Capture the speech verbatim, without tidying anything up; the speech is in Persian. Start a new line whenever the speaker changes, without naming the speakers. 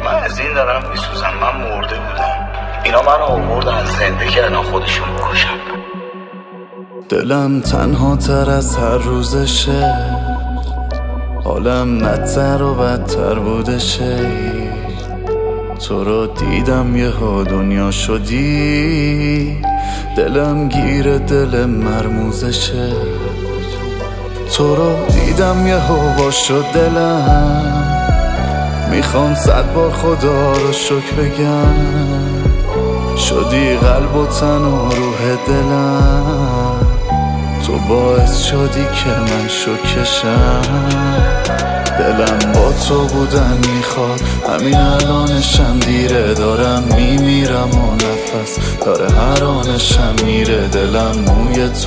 من از این دارم میسوزم. من مرده بودم، اینا منو آوردن زنده کردن خودشون بکشم.
دلم تنها تر از هر روزشه، حالم بدتر و بدتر بودشه. تو رو دیدم یهو دنیا شدی، دلم گیر دل مرموزشه. تو رو دیدم یهو وا شد دلم، میخوام صد بار خدا رو شکر بگم. شدی قلب و تن و روح دلم، تو باعث شدی که من شوکشم. دلم با تو بودن میخواد، همین الانشم دیره. دارم میمیرم و نفس داره هر آنشم میره. دلم موی